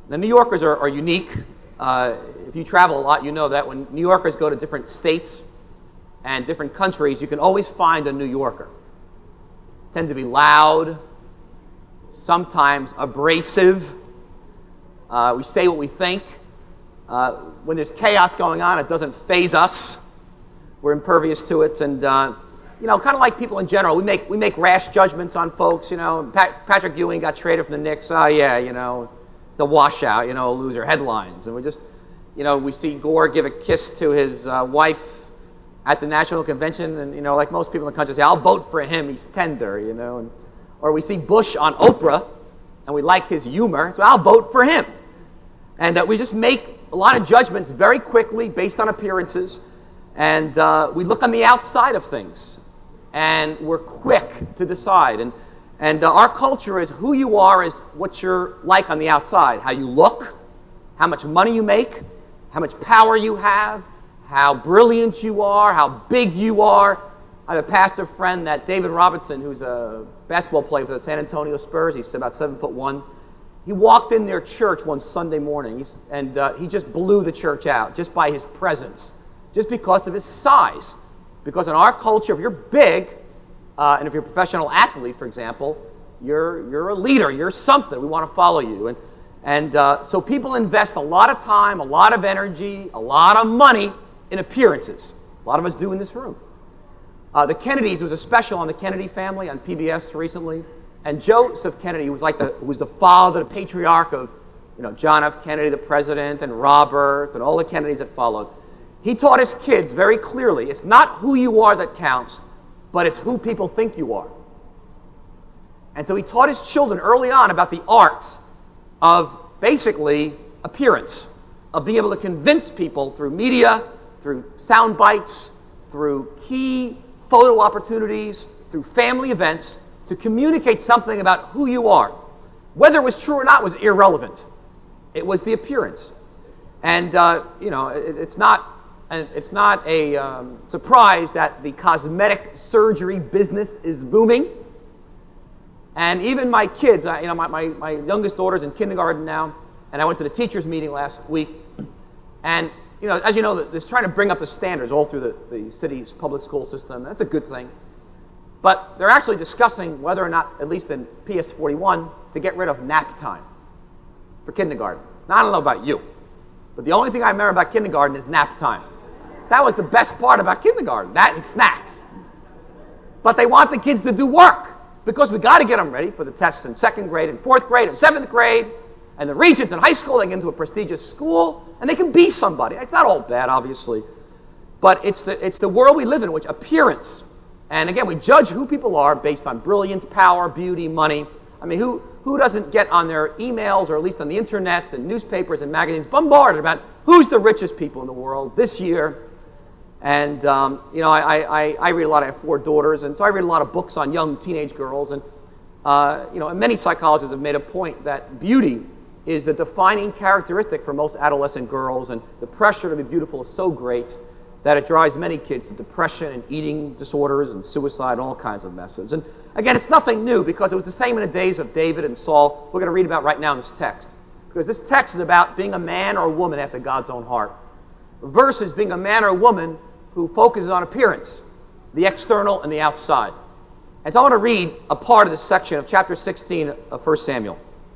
Now, New Yorkers are unique. If you travel a lot, you know that when New Yorkers go to different states and different countries, you can always find a New Yorker. Tend to be loud, sometimes abrasive. We say what we think. When there's chaos going on, it doesn't faze us. We're impervious to it, and kind of like people in general, we make rash judgments on folks. Patrick Ewing got traded from the Knicks. Oh yeah, the washout, loser headlines, and we just, we see Gore give a kiss to his wife at the national convention, and like most people in the country say, I'll vote for him. He's tender, or we see Bush on Oprah, and we like his humor, so I'll vote for him. And we just make a lot of judgments very quickly based on appearances, and we look on the outside of things, and we're quick to decide. And our culture is who you are is what you're like on the outside. How you look, how much money you make, how much power you have, how brilliant you are, how big you are. I have a pastor friend, that David Robinson, who's a basketball player for the San Antonio Spurs. He's about 7'1". He walked in their church one Sunday morning, and he just blew the church out just by his presence, just because of his size. Because in our culture, if you're big, and if you're a professional athlete, for example, you're a leader, you're something. We want to follow you. And so people invest a lot of time, a lot of energy, a lot of money in appearances. A lot of us do in this room. The Kennedys, was a special on the Kennedy family on PBS recently, and Joseph Kennedy was was the father, the patriarch of John F. Kennedy, the president, and Robert, and all the Kennedys that followed. He taught his kids very clearly, it's not who you are that counts, but it's who people think you are. And so he taught his children early on about the art of basically appearance, of being able to convince people through media, through sound bites, through key photo opportunities, through family events, to communicate something about who you are. Whether it was true or not was irrelevant. It was the appearance. And, it's not a surprise that the cosmetic surgery business is booming. And even my kids, my youngest daughter's in kindergarten now, and I went to the teachers' meeting last week. And, as you know, they're trying to bring up the standards all through the city's public school system. That's a good thing. But they're actually discussing whether or not, at least in PS 41, to get rid of nap time for kindergarten. Now, I don't know about you, but the only thing I remember about kindergarten is nap time. That was the best part about kindergarten, that and snacks. But they want the kids to do work, because we got to get them ready for the tests in 2nd grade and 4th grade and 7th grade, and the regents in high school. They get into a prestigious school, and they can be somebody. It's not all bad, obviously, but it's the world we live in, which appearance. And again, we judge who people are based on brilliance, power, beauty, money. I mean, who doesn't get on their emails, or at least on the internet and newspapers and magazines, bombarded about who's the richest people in the world this year? And, I read a lot. I have 4 daughters, and so I read a lot of books on young teenage girls. And, and many psychologists have made a point that beauty is the defining characteristic for most adolescent girls, and the pressure to be beautiful is so great that it drives many kids to depression and eating disorders and suicide and all kinds of messes. And again, it's nothing new, because it was the same in the days of David and Saul. We're going to read about right now in this text, because this text is about being a man or a woman after God's own heart, versus being a man or a woman who focuses on appearance, the external and the outside. And so I want to read a part of this section of chapter 16 of 1 Samuel.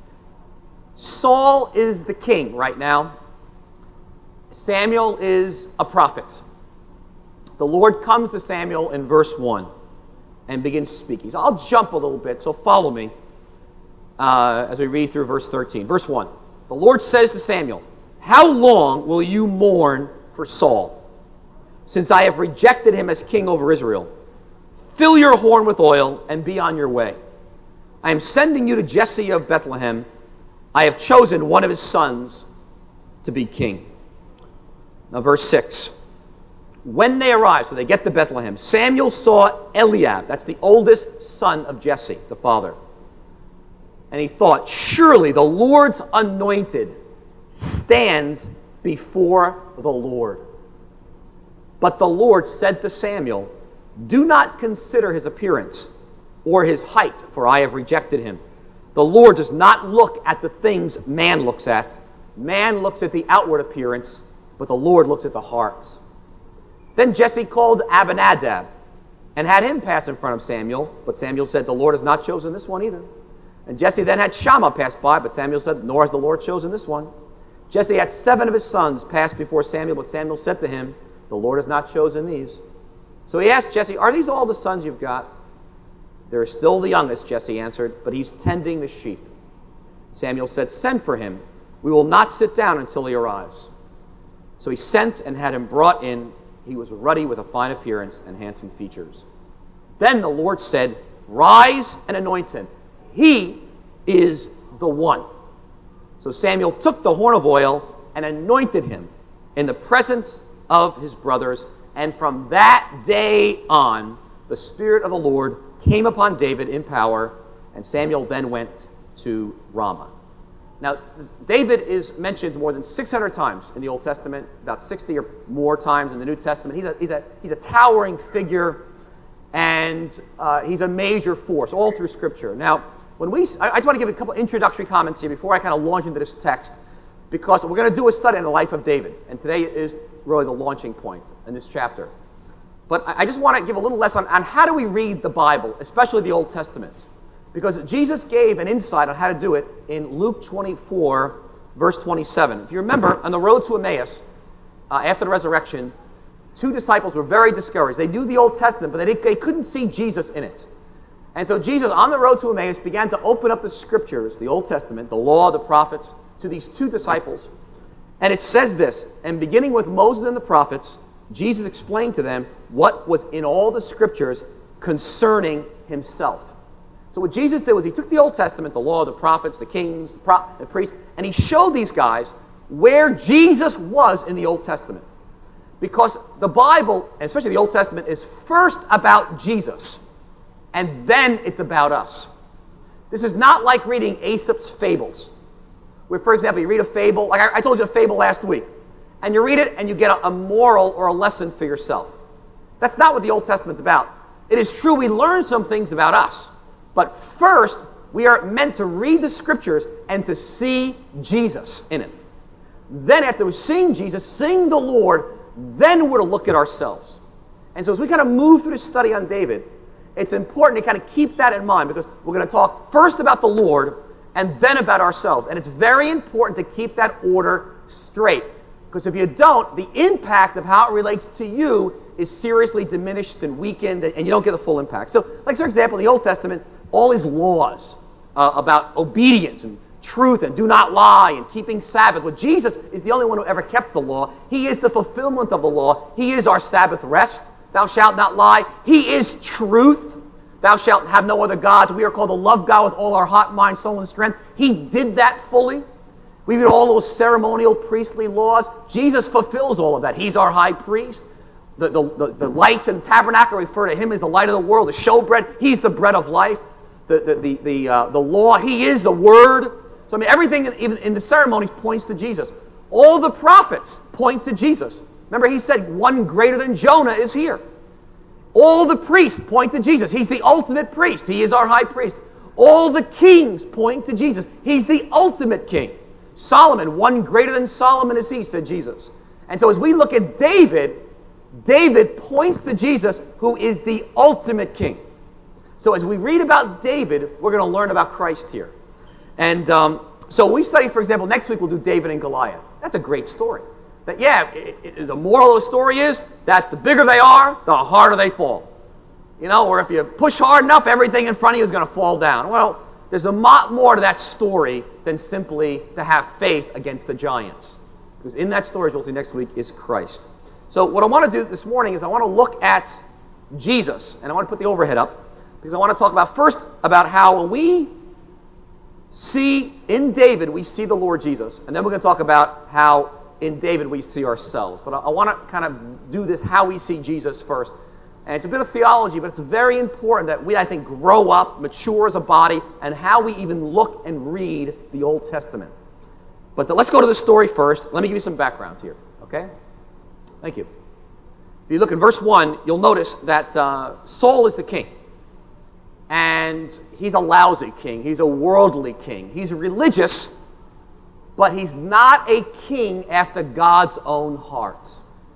Saul is the king right now. Samuel is a prophet. The Lord comes to Samuel in verse 1 and begins speaking. So I'll jump a little bit, so follow me as we read through verse 13. Verse 1, the Lord says to Samuel, "How long will you mourn for Saul, since I have rejected him as king over Israel? Fill your horn with oil and be on your way. I am sending you to Jesse of Bethlehem. I have chosen one of his sons to be king." Now verse 6. When they arrived, so they get to Bethlehem, Samuel saw Eliab, that's the oldest son of Jesse, the father. And he thought, surely the Lord's anointed stands before the Lord. But the Lord said to Samuel, do not consider his appearance or his height, for I have rejected him. The Lord does not look at the things man looks at. Man looks at the outward appearance, but the Lord looks at the hearts. Then Jesse called Abinadab and had him pass in front of Samuel, but Samuel said, the Lord has not chosen this one either. And Jesse then had Shammah pass by, but Samuel said, nor has the Lord chosen this one. Jesse had 7 of his sons pass before Samuel, but Samuel said to him, the Lord has not chosen these. So he asked Jesse, are these all the sons you've got? There is still the youngest, Jesse answered, but he's tending the sheep. Samuel said, send for him. We will not sit down until he arrives. So he sent and had him brought in. He was ruddy with a fine appearance and handsome features. Then the Lord said, rise and anoint him. He is the one. So Samuel took the horn of oil and anointed him in the presence of his brothers. And from that day on, the Spirit of the Lord came upon David in power, and Samuel then went to Ramah. Now, David is mentioned more than 600 times in the Old Testament, about 60 or more times in the New Testament. He's a towering figure, and he's a major force all through Scripture. Now, I just want to give a couple introductory comments here before I kind of launch into this text, because we're going to do a study on the life of David, and today is really the launching point in this chapter. But I just want to give a little lesson on how do we read the Bible, especially the Old Testament. Because Jesus gave an insight on how to do it in Luke 24, verse 27. If you remember, on the road to Emmaus, after the resurrection, 2 disciples were very discouraged. They knew the Old Testament, but they couldn't see Jesus in it. And so Jesus, on the road to Emmaus, began to open up the Scriptures, the Old Testament, the law, the prophets, to these 2 disciples. And it says this, and beginning with Moses and the prophets, Jesus explained to them what was in all the Scriptures concerning himself. So what Jesus did was he took the Old Testament, the law, the prophets, the kings, the priests, and he showed these guys where Jesus was in the Old Testament. Because the Bible, and especially the Old Testament, is first about Jesus, and then it's about us. This is not like reading Aesop's fables, where, for example, you read a fable, like I told you a fable last week, and you read it and you get a moral or a lesson for yourself. That's not what the Old Testament's about. It is true we learn some things about us, but first we are meant to read the Scriptures and to see Jesus in it. Then after we've seen Jesus, seeing the Lord, then we're to look at ourselves. And so as we kind of move through the study on David, it's important to kind of keep that in mind, because we're going to talk first about the Lord and then about ourselves. And it's very important to keep that order straight, because if you don't, the impact of how it relates to you is seriously diminished and weakened, and you don't get the full impact. So, like, for example, in the Old Testament, all these laws about obedience and truth and do not lie and keeping Sabbath. Well, Jesus is the only one who ever kept the law. He is the fulfillment of the law. He is our Sabbath rest. Thou shalt not lie. He is truth. Thou shalt have no other gods. We are called to love God with all our heart, mind, soul, and strength. He did that fully. We read all those ceremonial priestly laws. Jesus fulfills all of that. He's our high priest. The lights and tabernacle refer to him as the light of the world, the showbread. He's the bread of life. The law, he is the word. So I mean, everything even in the ceremonies points to Jesus. All the prophets point to Jesus. Remember, he said one greater than Jonah is here. All the priests point to Jesus. He's the ultimate priest. He is our high priest. All the kings point to Jesus. He's the ultimate king. Solomon, one greater than Solomon is he, said Jesus. And so as we look at David, David points to Jesus, who is the ultimate king. So as we read about David, we're going to learn about Christ here. And so we study, for example, next week we'll do David and Goliath. That's a great story. That, the moral of the story is that the bigger they are, the harder they fall. You know, or if you push hard enough, everything in front of you is going to fall down. Well, there's a lot more to that story than simply to have faith against the giants. Because in that story, as we'll see next week, is Christ. So what I want to do this morning is I want to look at Jesus, and I want to put the overhead up, because I want to talk about first about how when we see in David, we see the Lord Jesus, and then we're going to talk about how in David we see ourselves. But I want to kind of do this, how we see Jesus first. And it's a bit of theology, but it's very important that we, I think, grow up, mature as a body, and how we even look and read the Old Testament. But let's go to the story first. Let me give you some background here, okay? Thank you. If you look in verse 1, you'll notice that Saul is the king. And he's a lousy king. He's a worldly king. He's religious, but he's not a king after God's own heart.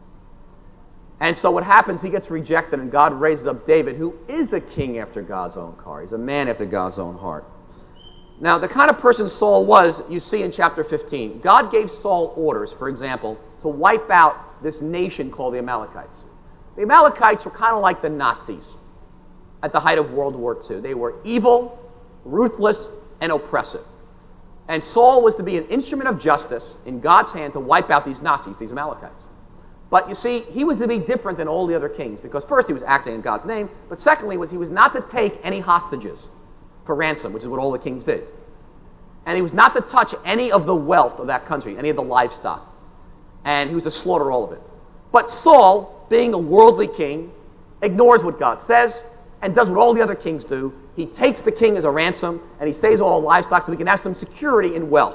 And so what happens, he gets rejected, and God raises up David, who is a king after God's own heart. He's a man after God's own heart. Now, the kind of person Saul was, you see in chapter 15. God gave Saul orders, for example, to wipe out this nation called the Amalekites. The Amalekites were kind of like the Nazis at the height of World War II. They were evil, ruthless, and oppressive. And Saul was to be an instrument of justice in God's hand to wipe out these Nazis, these Amalekites. But you see, he was to be different than all the other kings, because first he was acting in God's name, but secondly he was not to take any hostages for ransom, which is what all the kings did. And he was not to touch any of the wealth of that country, any of the livestock. And he was to slaughter all of it. But Saul, being a worldly king, ignores what God says and does what all the other kings do. He takes the king as a ransom, and he saves all the livestock so he can have some security in wealth.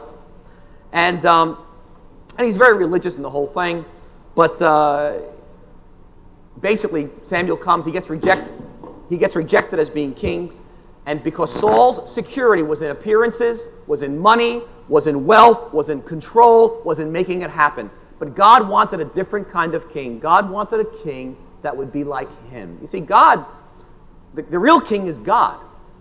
And he's very religious in the whole thing. But basically, Samuel comes, he gets rejected. He gets rejected as being king. And because Saul's security was in appearances, was in money, was in wealth, was in control, was in making it happen. But God wanted a different kind of king. God wanted a king that would be like him. You see, God, the real king is God.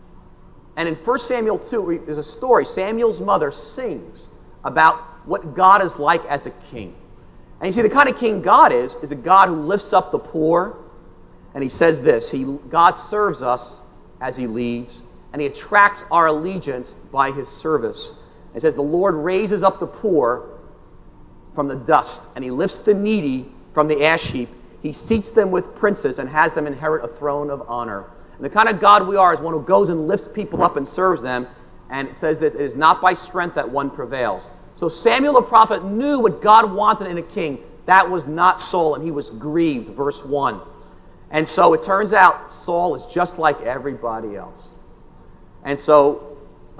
And in 1 Samuel 2, there's a story. Samuel's mother sings about what God is like as a king. And you see, the kind of king God is a God who lifts up the poor. And he says this, God serves us as he leads, and he attracts our allegiance by his service. It says, the Lord raises up the poor from the dust, and he lifts the needy from the ash heap. He seats them with princes and has them inherit a throne of honor. And the kind of God we are is one who goes and lifts people up and serves them. And it says this, it is not by strength that one prevails. So Samuel the prophet knew what God wanted in a king. That was not Saul, and he was grieved, verse 1. And so it turns out Saul is just like everybody else. And so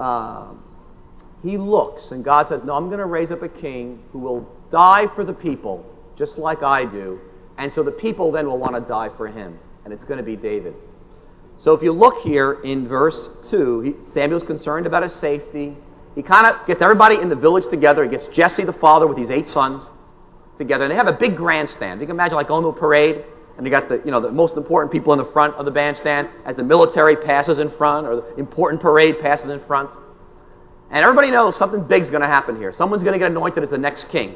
he looks, and God says, no, I'm going to raise up a king who will die for the people, just like I do. And so the people then will want to die for him, and it's going to be David. So if you look here in verse 2, Samuel's concerned about his safety. He kind of gets everybody in the village together. He gets Jesse, the father, with these 8 sons together. And they have a big grandstand. You can imagine like going to a parade, and you got the most important people in the front of the bandstand as the military passes in front, or the important parade passes in front. And everybody knows something big's going to happen here. Someone's going to get anointed as the next king.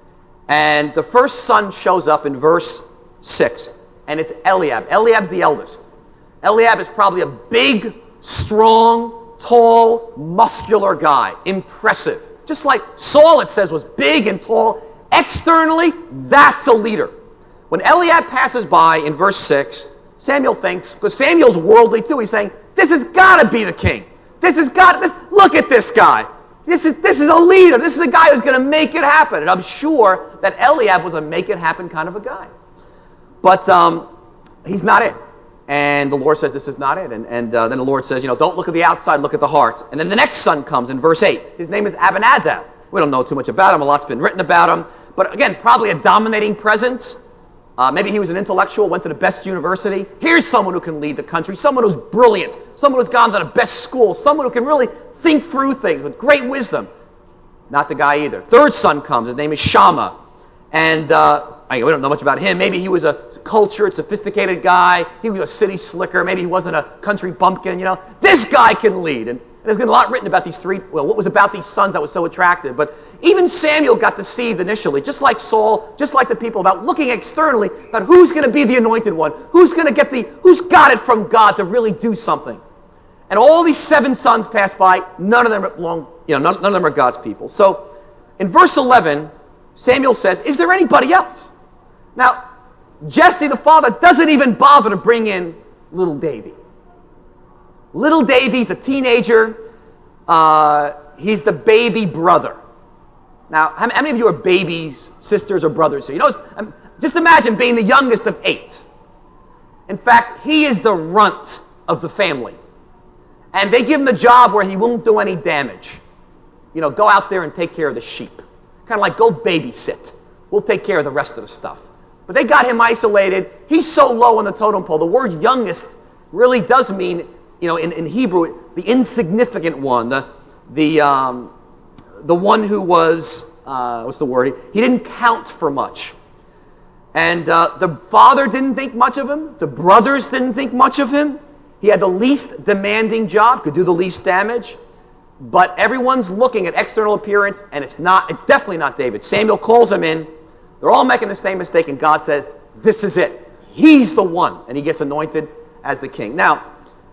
And the first son shows up in verse 6, and it's Eliab. Eliab's the eldest. Eliab is probably a big, strong, tall, muscular guy. Impressive. Just like Saul, it says, was big and tall. Externally, that's a leader. When Eliab passes by in verse 6, Samuel thinks, because Samuel's worldly too, he's saying, this has got to be the king. Look at this guy. This is a leader. This is a guy who's going to make it happen. And I'm sure that Eliab was a make-it-happen kind of a guy. But he's not it. And the Lord says, this is not it. And then the Lord says, don't look at the outside, look at the heart. And then the next son comes in verse 8. His name is Abinadab. We don't know too much about him. A lot's been written about him. But again, probably a dominating presence. Maybe he was an intellectual, went to the best university. Here's someone who can lead the country, someone who's brilliant, someone who's gone to the best school, someone who can really think through things with great wisdom. Not the guy either. Third son comes. His name is Shammah. And we don't know much about him. Maybe he was a cultured, sophisticated guy. He was a city slicker. Maybe he wasn't a country bumpkin. This guy can lead. And there's been a lot written about what was about these sons that was so attractive. But even Samuel got deceived initially, just like Saul, just like the people, about looking externally about who's going to be the anointed one, who's got it from God to really do something. And all these 7 sons pass by. None of them none of them are God's people. So in verse 11, Samuel says, is there anybody else? Now, Jesse, the father, doesn't even bother to bring in little Davy. Little Davy's a teenager. He's the baby brother. Now, how many of you are babies, sisters, or brothers here? Just imagine being the youngest of 8. In fact, he is the runt of the family. And they give him the job where he won't do any damage. Go out there and take care of the sheep. Kind of like, go babysit. We'll take care of the rest of the stuff. But they got him isolated. He's so low on the totem pole. The word youngest really does mean, in Hebrew, the insignificant one, the one who was, what's the word? He didn't count for much. And the father didn't think much of him. The brothers didn't think much of him. He had the least demanding job, could do the least damage. But everyone's looking at external appearance, and it's definitely not David. Samuel calls him in. They're all making the same mistake, and God says, this is it. He's the one. And he gets anointed as the king. Now,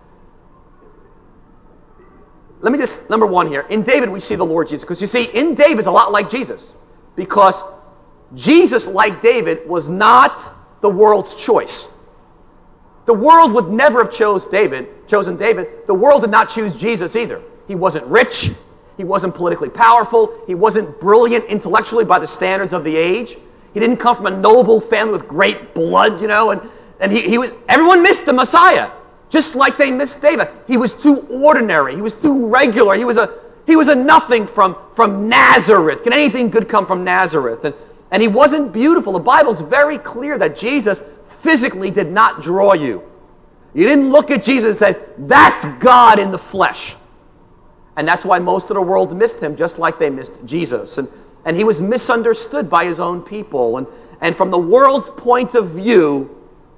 let me just, number one here. In David, we see the Lord Jesus. Because you see, in David's a lot like Jesus. Because Jesus, like David, was not the world's choice. The world would never have chosen David. The world did not choose Jesus either. He wasn't rich. He wasn't politically powerful. He wasn't brilliant intellectually by the standards of the age. He didn't come from a noble family with great blood, and he was, everyone missed the Messiah, just like they missed David. He was too ordinary. He was too regular. He was a nothing from Nazareth. Can anything good come from Nazareth? And he wasn't beautiful. The Bible's very clear that Jesus physically did not draw you. You didn't look at Jesus and say, that's God in the flesh. And that's why most of the world missed him, just like they missed Jesus. And he was misunderstood by his own people. And from the world's point of view,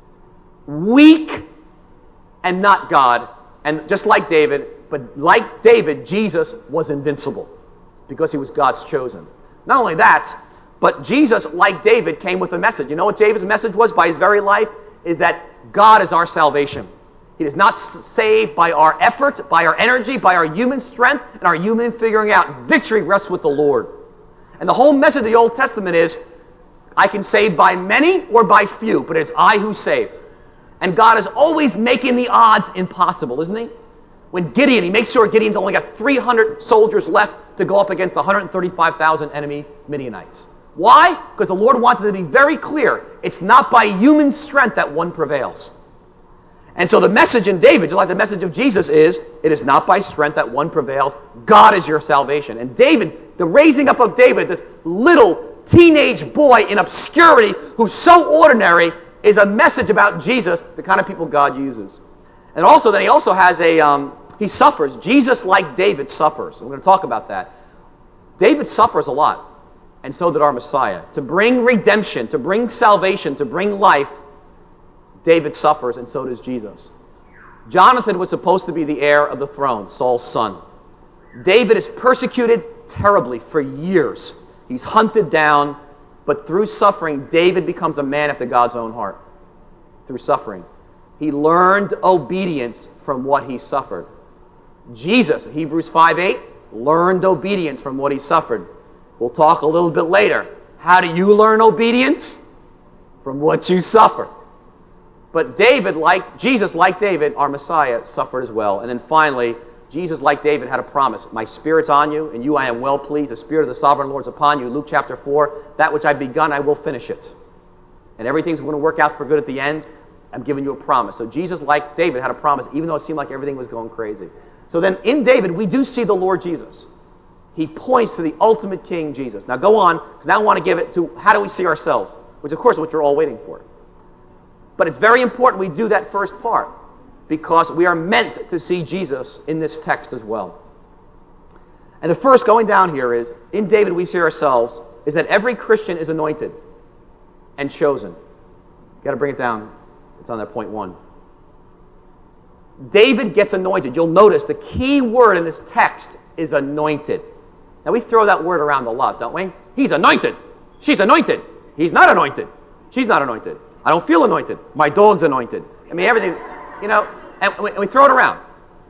weak and not God. And just like David, but like David, Jesus was invincible because he was God's chosen. Not only that, but Jesus, like David, came with a message. You know what David's message was by his very life? Is that God is our salvation. He is not saved by our effort, by our energy, by our human strength, and our human figuring out. Victory rests with the Lord. And the whole message of the Old Testament is, I can save by many or by few, but it's I who save. And God is always making the odds impossible, isn't he? When Gideon, he makes sure Gideon's only got 300 soldiers left to go up against 135,000 enemy Midianites. Why? Because the Lord wanted to be very clear. It's not by human strength that one prevails. And so the message in David, just like the message of Jesus is, it is not by strength that one prevails. God is your salvation. And David, the raising up of David, this little teenage boy in obscurity who's so ordinary, is a message about Jesus, the kind of people God uses. And also, then he also has he suffers. Jesus, like David, suffers. We're going to talk about that. David suffers a lot. And so did our Messiah. To bring redemption, to bring salvation, to bring life, David suffers, and so does Jesus. Jonathan was supposed to be the heir of the throne, Saul's son. David is persecuted terribly for years. He's hunted down, but through suffering, David becomes a man after God's own heart. Through suffering. He learned obedience from what he suffered. Jesus, Hebrews 5:8, learned obedience from what he suffered. We'll talk a little bit later. How do you learn obedience? From what you suffer. But Jesus, like David, our Messiah, suffered as well. And then finally, Jesus, like David, had a promise. My Spirit's on you, and you I am well pleased. The Spirit of the Sovereign Lord is upon you. Luke chapter 4, that which I've begun, I will finish it. And everything's going to work out for good at the end. I'm giving you a promise. So Jesus, like David, had a promise, even though it seemed like everything was going crazy. So then in David, we do see the Lord Jesus. He points to the ultimate King, Jesus. Now go on, because now I want to give it to how do we see ourselves, which of course is what you're all waiting for. But it's very important we do that first part, because we are meant to see Jesus in this text as well. And the first, going down here, is, in David we see ourselves, is that every Christian is anointed and chosen. You've got to bring it down. It's on that point 1. David gets anointed. You'll notice the key word in this text is anointed. Now we throw that word around a lot, don't we? He's anointed. She's anointed. He's not anointed. She's not anointed. I don't feel anointed. My dog's anointed. I mean, everything, and we throw it around.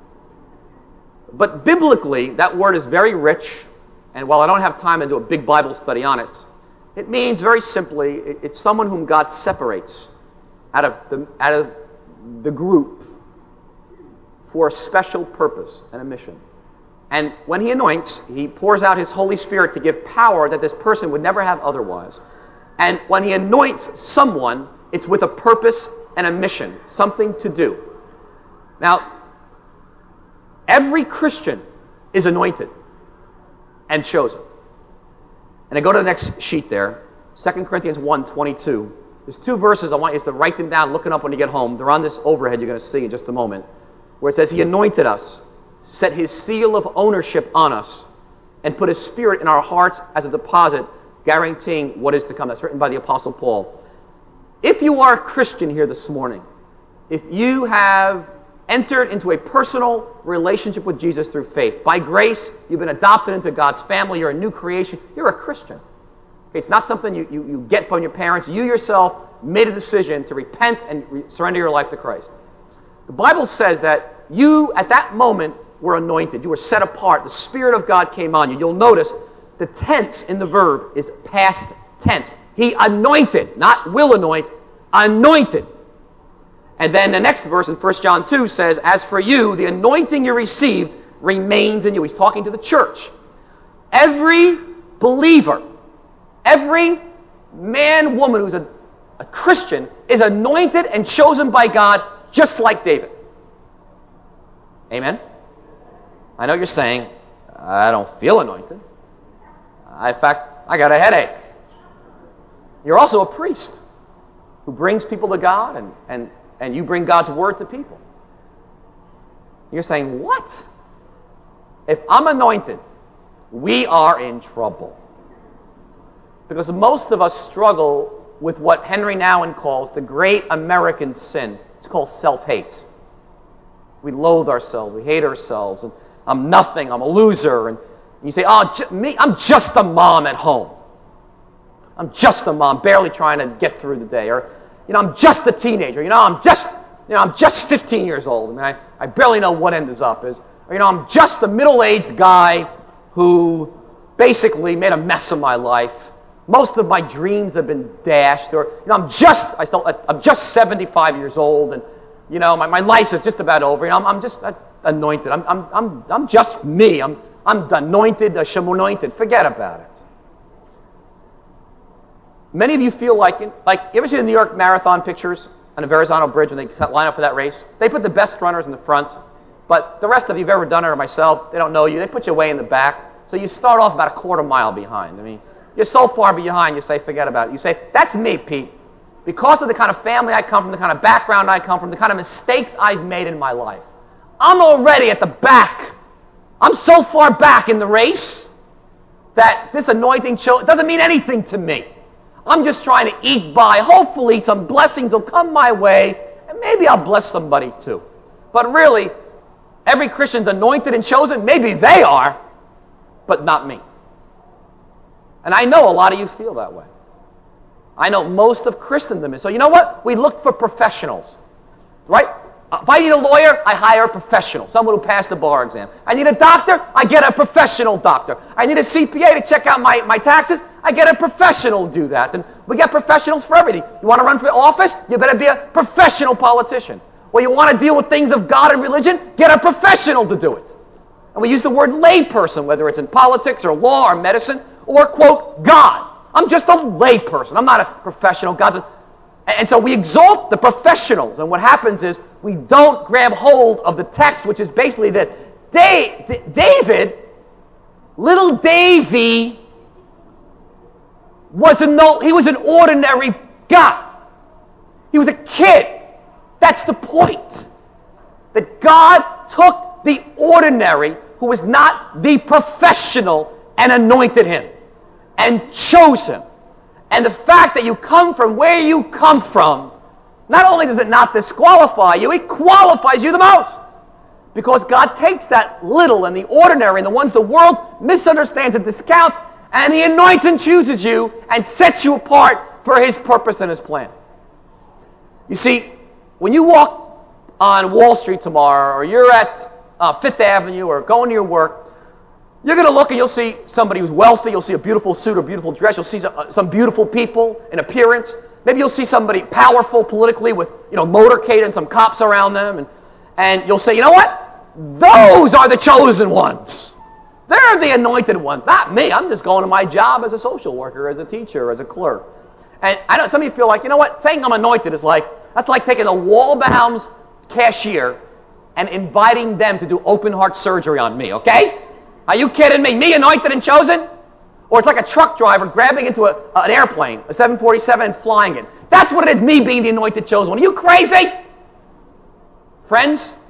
But biblically, that word is very rich, and while I don't have time to do a big Bible study on it, it means very simply, it's someone whom God separates out of the group for a special purpose and a mission. And when he anoints, he pours out his Holy Spirit to give power that this person would never have otherwise. And when he anoints someone, it's with a purpose and a mission, something to do. Now, every Christian is anointed and chosen. And I go to the next sheet there, 2 Corinthians 1:22. There's 2 verses I want you to write them down, look them up when you get home. They're on this overhead you're going to see in just a moment. where it says he anointed us, set his seal of ownership on us, and put his Spirit in our hearts as a deposit, guaranteeing what is to come. That's written by the Apostle Paul. If you are a Christian here this morning, if you have entered into a personal relationship with Jesus through faith, by grace, you've been adopted into God's family, you're a new creation, you're a Christian. Okay, it's not something you get from your parents. You yourself made a decision to repent and surrender your life to Christ. The Bible says that you, at that moment, were anointed. You were set apart. The Spirit of God came on you. You'll notice the tense in the verb is past tense. He anointed, not will anoint, anointed. And then the next verse in 1 John 2 says, as for you, the anointing you received remains in you. He's talking to the church. Every believer, every man, woman who's a Christian is anointed and chosen by God just like David. Amen? I know you're saying, I don't feel anointed. In fact, I got a headache. You're also a priest who brings people to God, and you bring God's word to people. You're saying, what? If I'm anointed, we are in trouble. Because most of us struggle with what Henry Nouwen calls the great American sin. It's called self-hate. We loathe ourselves. We hate ourselves. And I'm nothing. I'm a loser. And you say, me, I'm just a mom at home. I'm just a mom, barely trying to get through the day. Or, I'm just a teenager. I'm just 15 years old. I mean, I barely know what end is up is. Or, I'm just a middle-aged guy who basically made a mess of my life. Most of my dreams have been dashed. Or, I'm just 75 years old, and my life is just about over. I'm just anointed. I'm just me. I'm anointed, anointed. Forget about it. Many of you feel like you ever see the New York Marathon pictures on the Verrazano Bridge when they line up for that race? They put the best runners in the front, but the rest of you have ever done it, or myself, they don't know you. They put you way in the back, so you start off about a quarter mile behind. I mean, you're so far behind, you say, forget about it. You say, that's me, Pete. Because of the kind of family I come from, the kind of background I come from, the kind of mistakes I've made in my life, I'm already at the back. I'm so far back in the race that this anointing doesn't mean anything to me. I'm just trying to eke by. Hopefully some blessings will come my way, and maybe I'll bless somebody too. But really, every Christian's anointed and chosen. Maybe they are, but not me. And I know a lot of you feel that way. I know most of Christendom is. So you know what? We look for professionals, right? If I need a lawyer, I hire a professional, someone who passed the bar exam. I need a doctor, I get a professional doctor. I need a CPA to check out my taxes, I get a professional to do that. And we get professionals for everything. You want to run for office? You better be a professional politician. Or you want to deal with things of God and religion? Get a professional to do it. And we use the word layperson, whether it's in politics or law or medicine, or, quote, God. I'm just a layperson. I'm not a professional. And so we exalt the professionals. And what happens is we don't grab hold of the text, which is basically this. David, little Davy, he was an ordinary guy. He was a kid. That's the point. That God took the ordinary, who was not the professional, and anointed him and chose him. And the fact that you come from where you come from, not only does it not disqualify you, it qualifies you the most. Because God takes that little and the ordinary and the ones the world misunderstands and discounts, and he anoints and chooses you and sets you apart for his purpose and his plan. You see, when you walk on Wall Street tomorrow, or you're at Fifth Avenue or going to your work, you're going to look and you'll see somebody who's wealthy. You'll see a beautiful suit or beautiful dress. You'll see some beautiful people in appearance. Maybe you'll see somebody powerful politically with, motorcade and some cops around them. And you'll say, you know what? Those are the chosen ones. They're the anointed ones, not me. I'm just going to my job as a social worker, as a teacher, as a clerk. And I know some of you feel like, you know what? Saying I'm anointed is that's like taking a Walbaum's cashier and inviting them to do open heart surgery on me, okay? Are you kidding me? Me anointed and chosen? Or it's like a truck driver grabbing into an airplane, a 747, and flying it. That's what it is, me being the anointed chosen one. Are you crazy? Friends,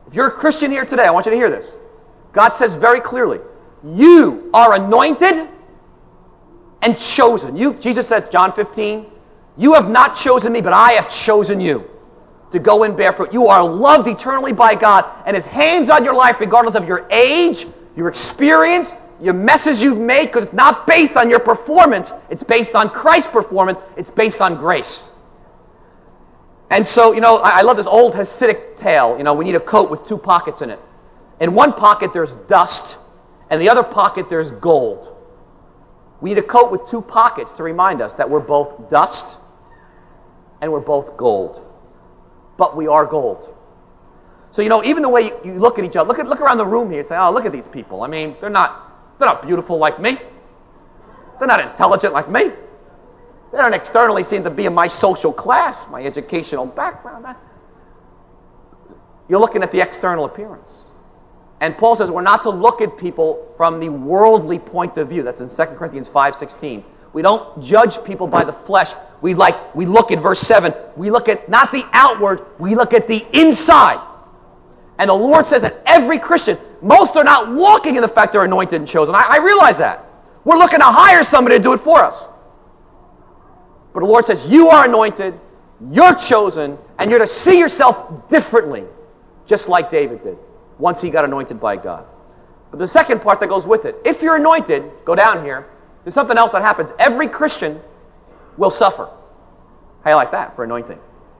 If you're a Christian here today, I want you to hear this. God says very clearly, you are anointed and chosen. Jesus says, John 15, you have not chosen me, but I have chosen you to go and bear fruit. You are loved eternally by God, and His hands on your life, regardless of your age, your experience, your messes you've made, because it's not based on your performance. It's based on Christ's performance. It's based on grace. And so, I love this old Hasidic tale. We need a coat with two pockets in it. In one pocket, there's dust, and the other pocket, there's gold. We need a coat with two pockets to remind us that we're both dust and we're both gold. But we are gold. So, even the way you look at each other, look around the room here and say, oh, look at these people. I mean, they're not beautiful like me. They're not intelligent like me. They don't externally seem to be in my social class, my educational background. You're looking at the external appearance. And Paul says we're not to look at people from the worldly point of view. That's in 2 Corinthians 5:16. We don't judge people by the flesh. We look at verse 7. We look at not the outward, we look at the inside. And the Lord says that every Christian, most are not walking in the fact they're anointed and chosen. I realize that. We're looking to hire somebody to do it for us. But the Lord says, you are anointed, you're chosen, and you're to see yourself differently, just like David did, once he got anointed by God. But the second part that goes with it, if you're anointed, go down here, there's something else that happens. Every Christian will suffer. How you like that for anointing?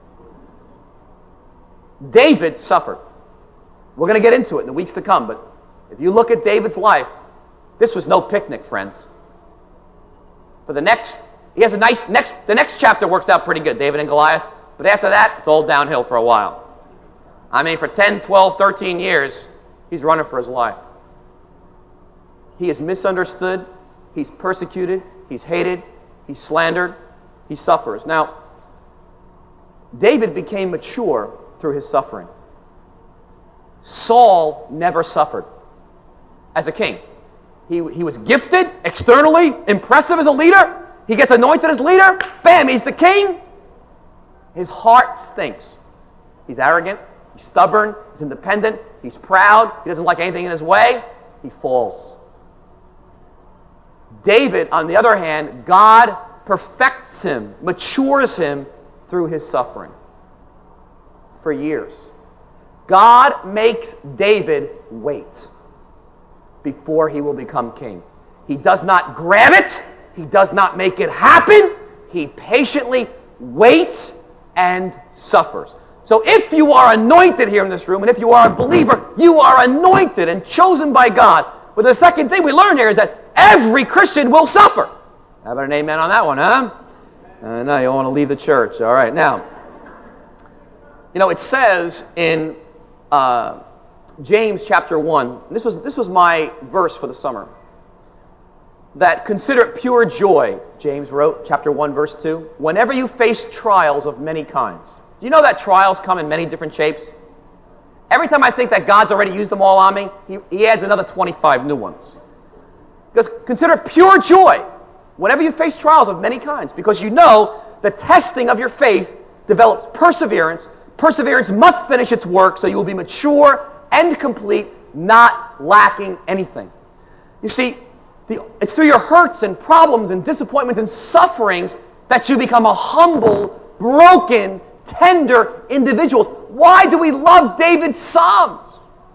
David suffered. We're going to get into it in the weeks to come, but if you look at David's life, this was no picnic, friends. For the next chapter works out pretty good, David and Goliath, but after that, it's all downhill for a while. I mean, for 10, 12, 13 years, he's running for his life. He is misunderstood, he's persecuted, he's hated, he's slandered, he suffers. Now, David became mature through his suffering. Saul never suffered as a king. He was gifted, externally, impressive as a leader. He gets anointed as leader. Bam, he's the king. His heart stinks. He's arrogant. He's stubborn. He's independent. He's proud. He doesn't like anything in his way. He falls. David, on the other hand, God perfects him, matures him through his suffering for years. God makes David wait before he will become king. He does not grab it. He does not make it happen. He patiently waits and suffers. So if you are anointed here in this room, and if you are a believer, you are anointed and chosen by God. But the second thing we learn here is that every Christian will suffer. How about an amen on that one, huh? No, you don't want to leave the church. All right, now, it says in James chapter 1, this was my verse for the summer, that consider it pure joy, James wrote, chapter 1, verse 2, whenever you face trials of many kinds. Do you know that trials come in many different shapes? Every time I think that God's already used them all on me, he adds another 25 new ones. Because consider pure joy whenever you face trials of many kinds, because you know the testing of your faith develops perseverance. Perseverance must finish its work, so you will be mature and complete, not lacking anything. You see, it's through your hurts and problems and disappointments and sufferings that you become a humble, broken, tender individuals. Why do we love David's Psalms?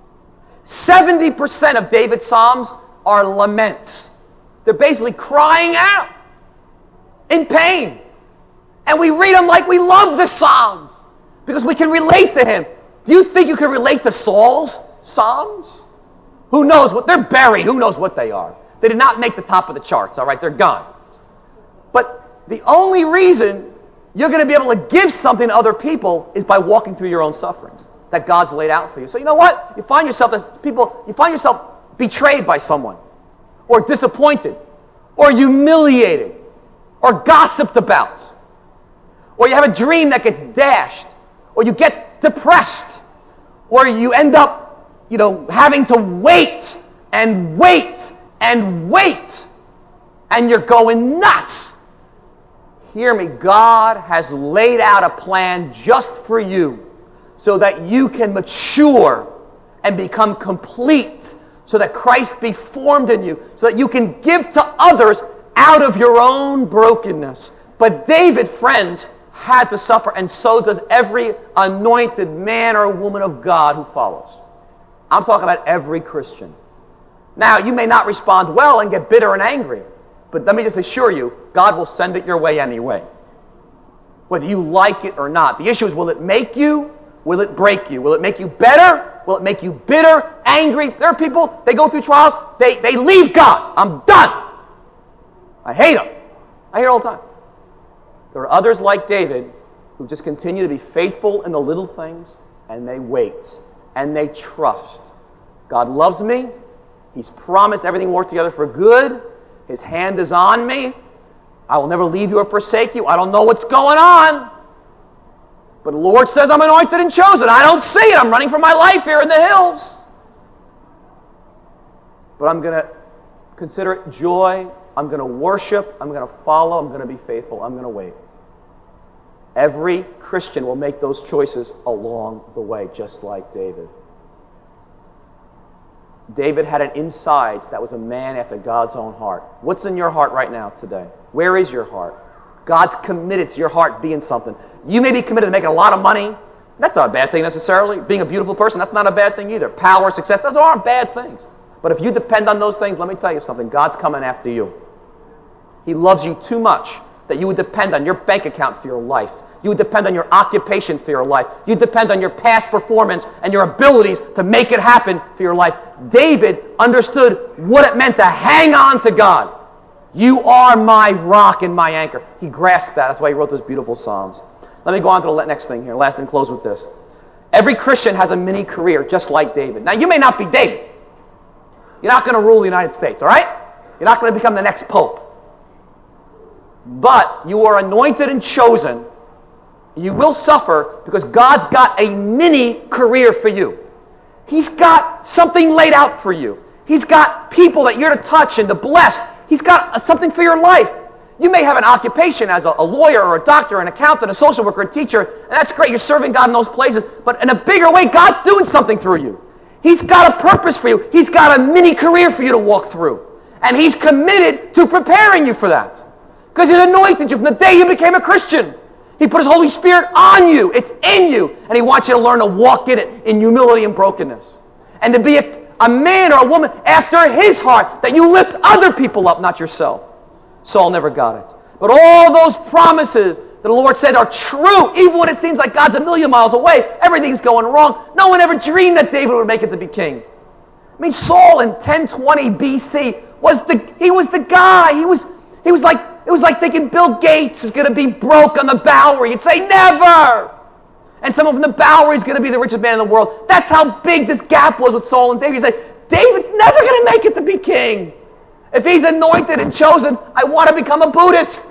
70% of David's Psalms are laments. They're basically crying out in pain. And we read them like we love the Psalms because we can relate to him. Do you think you can relate to Saul's Psalms? Who knows what? They're buried. Who knows what they are? They did not make the top of the charts, all right? They're gone. But the only reason you're going to be able to give something to other people is by walking through your own sufferings that God's laid out for you. So you know what? You find yourself betrayed by someone, or disappointed, or humiliated, or gossiped about, or you have a dream that gets dashed, or you get depressed, or you end up, having to wait and wait and wait, and you're going nuts. Hear me, God has laid out a plan just for you so that you can mature and become complete so that Christ be formed in you, so that you can give to others out of your own brokenness. But David, friends, had to suffer, and so does every anointed man or woman of God who follows. I'm talking about every Christian. Now, you may not respond well and get bitter and angry, but let me just assure you, God will send it your way anyway, whether you like it or not. The issue is, will it make you? Will it break you? Will it make you better? Will it make you bitter, angry? There are people, they go through trials, they leave God. I'm done. I hate them. I hear it all the time. There are others like David who just continue to be faithful in the little things, and they wait, and they trust. God loves me. He's promised everything will work together for good. His hand is on me. I will never leave you or forsake you. I don't know what's going on, but the Lord says I'm anointed and chosen. I don't see it. I'm running for my life here in the hills. But I'm going to consider it joy. I'm going to worship. I'm going to follow. I'm going to be faithful. I'm going to wait. Every Christian will make those choices along the way, just like David. David had an inside that was a man after God's own heart. What's in your heart right now today? Where is your heart? God's committed to your heart being something. You may be committed to making a lot of money. That's not a bad thing necessarily. Being a beautiful person, that's not a bad thing either. Power, success, those aren't bad things. But if you depend on those things, let me tell you something. God's coming after you. He loves you too much that you would depend on your bank account for your life. You would depend on your occupation for your life. You depend on your past performance and your abilities to make it happen for your life. David understood what it meant to hang on to God. You are my rock and my anchor. He grasped that. That's why he wrote those beautiful Psalms. Let me go on to the next thing here. Last and close with this. Every Christian has a mini career just like David. Now, you may not be David. You're not going to rule the United States, all right? You're not going to become the next pope. But you are anointed and chosen. You will suffer because God's got a mini career for you. He's got something laid out for you. He's got people that you're to touch and to bless. He's got something for your life. You may have an occupation as a lawyer or a doctor, an accountant, a social worker, a teacher, and that's great. You're serving God in those places. But in a bigger way, God's doing something through you. He's got a purpose for you. He's got a mini career for you to walk through. And He's committed to preparing you for that. Because He's anointed you from the day you became a Christian. He put His Holy Spirit on you. It's in you. And He wants you to learn to walk in it in humility and brokenness. And to be a man or a woman after His heart, that you lift other people up, not yourself. Saul never got it. But all those promises that the Lord said are true, even when it seems like God's a million miles away. Everything's going wrong. No one ever dreamed that David would make it to be king. I mean, Saul in 1020 BC was the guy. He was like, it was like thinking Bill Gates is going to be broke on the Bowery. You'd say, never! And someone from the Bowery is going to be the richest man in the world. That's how big this gap was with Saul and David. You say, David's never going to make it to be king. If he's anointed and chosen, I want to become a Buddhist.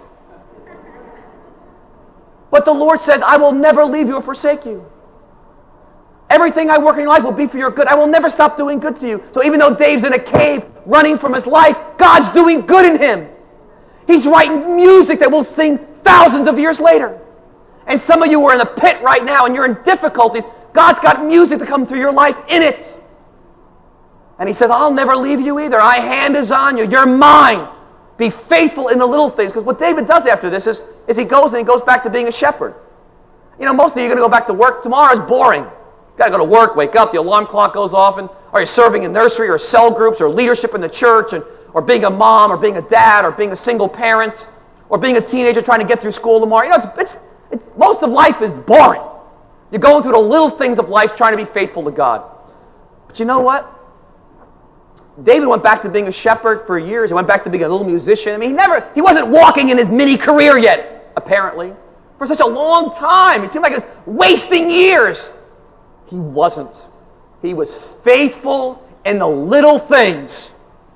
But the Lord says, I will never leave you or forsake you. Everything I work in your life will be for your good. I will never stop doing good to you. So even though Dave's in a cave running from his life, God's doing good in him. He's writing music that we'll sing thousands of years later. And some of you are in the pit right now and you're in difficulties. God's got music to come through your life in it. And He says, I'll never leave you either. My hand is on you. You're mine. Be faithful in the little things. Because what David does after this is he goes back to being a shepherd. You know, most of you are going to go back to work. Tomorrow is boring. You got to go to work, wake up, the alarm clock goes off, and are you serving in nursery or cell groups or leadership in the church, or being a mom or being a dad or being a single parent or being a teenager trying to get through school tomorrow. You know, it's most of life is boring. You're going through the little things of life trying to be faithful to God. But you know what? David went back to being a shepherd for years. He went back to being a little musician. I mean, he wasn't walking in his mini career yet, apparently. For such a long time. It seemed like it was wasting years. He wasn't. He was faithful in the little things.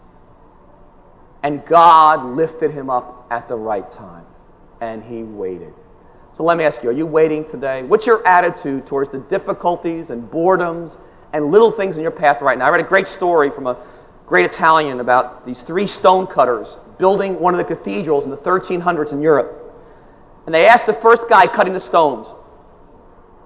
And God lifted him up at the right time. And he waited. So let me ask you, are you waiting today? What's your attitude towards the difficulties and boredoms and little things in your path right now? I read a great story from a great Italian about these 3 stonecutters building one of the cathedrals in the 1300s in Europe. And they asked the first guy cutting the stones,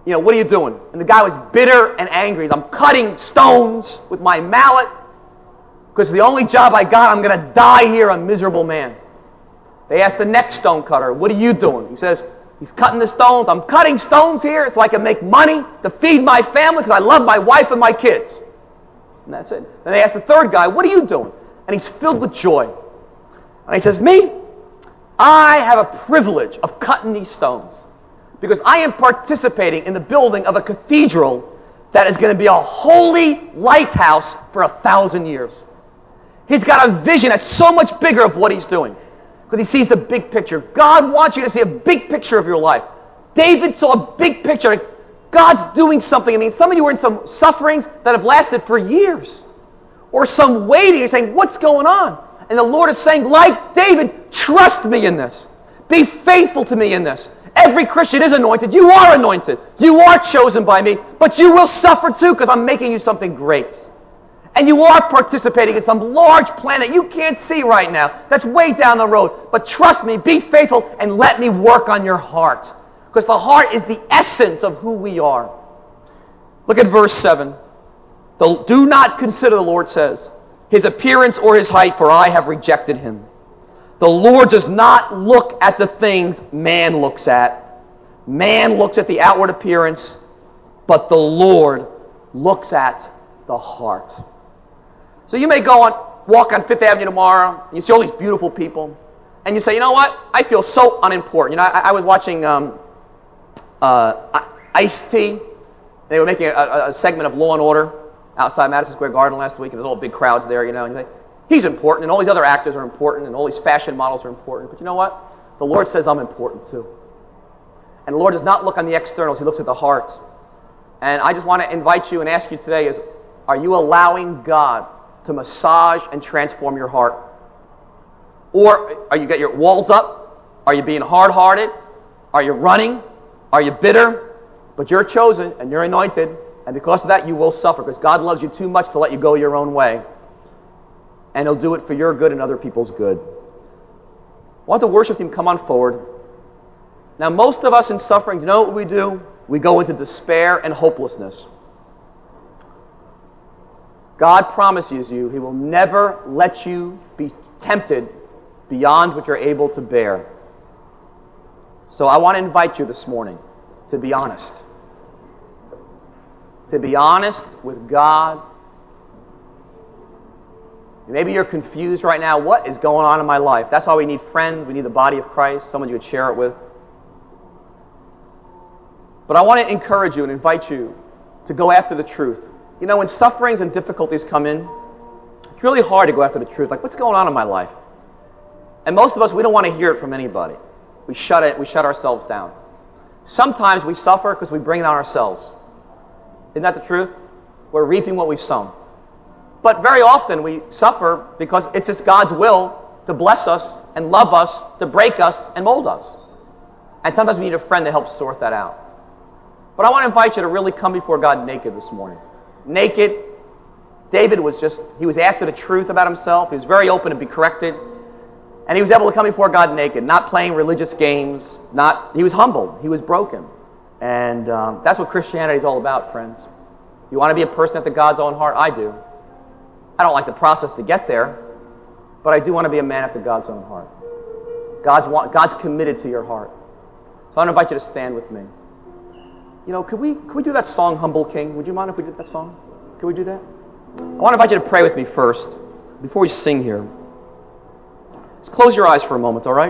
what are you doing? And the guy was bitter and angry. He's, I'm cutting stones with my mallet because the only job I got, I'm going to die here, a miserable man. They asked the next stone cutter, what are you doing? He says, he's cutting the stones. I'm cutting stones here so I can make money to feed my family because I love my wife and my kids. And that's it. Then they asked the third guy, what are you doing? And he's filled with joy. And he says, me? I have a privilege of cutting these stones because I am participating in the building of a cathedral that is going to be a holy lighthouse for 1,000 years. He's got a vision that's so much bigger of what he's doing because he sees the big picture. God wants you to see a big picture of your life. David saw a big picture. God's doing something. I mean, some of you are in some sufferings that have lasted for years or some waiting. You're saying, what's going on? And the Lord is saying, like David, trust me in this. Be faithful to me in this. Every Christian is anointed. You are anointed. You are chosen by me. But you will suffer too because I'm making you something great. And you are participating in some large plan that you can't see right now. That's way down the road. But trust me, be faithful, and let me work on your heart. Because the heart is the essence of who we are. Look at verse 7. Do not consider, the Lord says, his appearance or his height, for I have rejected him. The Lord does not look at the things man looks at. Man looks at the outward appearance, but the Lord looks at the heart. So you may walk on Fifth Avenue tomorrow, and you see all these beautiful people, and you say, you know what? I feel so unimportant. I was watching Ice-T. They were making a segment of Law and Order outside Madison Square Garden last week, and there's all big crowds there, and you think, he's important, and all these other actors are important, and all these fashion models are important. But you know what? The Lord says I'm important too. And the Lord does not look on the externals, he looks at the heart. And I just want to invite you and ask you today is, are you allowing God to massage and transform your heart? Or are you got your walls up? Are you being hard-hearted? Are you running? Are you bitter? But you're chosen and you're anointed, and because of that you will suffer because God loves you too much to let you go your own way. And he'll do it for your good and other people's good. I want the worship team come on forward. Now most of us in suffering, do you know what we do? We go into despair and hopelessness. God promises you he will never let you be tempted beyond what you're able to bear. So I want to invite you this morning to be honest. To be honest with God. Maybe you're confused right now. What is going on in my life? That's why we need friends. We need the body of Christ, someone you would share it with. But I want to encourage you and invite you to go after the truth. You know, when sufferings and difficulties come in, it's really hard to go after the truth. Like, what's going on in my life? And most of us, we don't want to hear it from anybody. We shut ourselves down. Sometimes we suffer because we bring it on ourselves. Isn't that the truth? We're reaping what we've sown. But very often we suffer because it's just God's will to bless us and love us, to break us and mold us. And sometimes we need a friend to help sort that out. But I want to invite you to really come before God naked this morning. Naked. David he was after the truth about himself. He was very open to be corrected. And he was able to come before God naked, not playing religious games. He was humbled. He was broken. And that's what Christianity is all about, friends. You want to be a person after God's own heart? I do. I don't like the process to get there, but I do want to be a man after God's own heart. God's committed to your heart. So I want to invite you to stand with me. You know, could we do that song, Humble King? Would you mind if we did that song? Could we do that? I want to invite you to pray with me first, before we sing here. Just close your eyes for a moment, all right?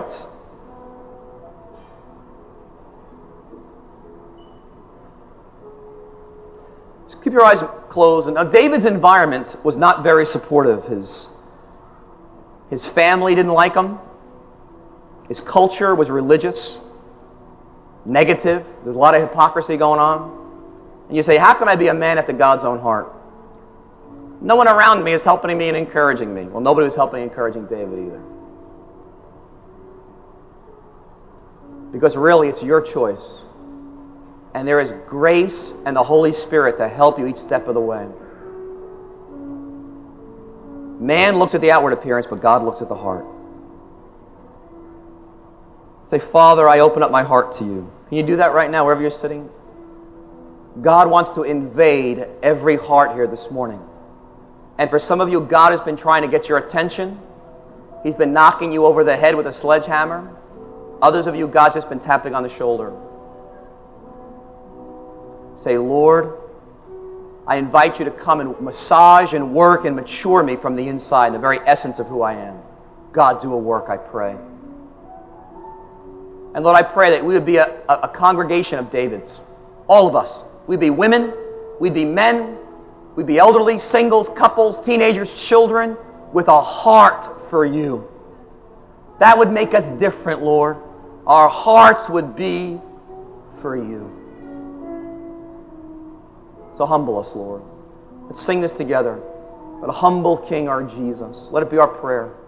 Just keep your eyes closed. And now, David's environment was not very supportive. His family didn't like him. His culture was religious, negative. There's a lot of hypocrisy going on. And you say, how can I be a man after God's own heart? No one around me is helping me and encouraging me. Well, nobody was helping and encouraging David either. Because really, it's your choice. And there is grace and the Holy Spirit to help you each step of the way. Man looks at the outward appearance, but God looks at the heart. Say, Father, I open up my heart to you. Can you do that right now, wherever you're sitting? God wants to invade every heart here this morning. And for some of you, God has been trying to get your attention. He's been knocking you over the head with a sledgehammer. Others of you, God's just been tapping on the shoulder. Say, Lord, I invite you to come and massage and work and mature me from the inside, the very essence of who I am. God, do a work, I pray. And Lord, I pray that we would be a congregation of Davids. All of us. We'd be women, we'd be men, we'd be elderly, singles, couples, teenagers, children, with a heart for you. That would make us different, Lord. Our hearts would be for you. So humble us, Lord. Let's sing this together. But a humble King, our Jesus. Let it be our prayer.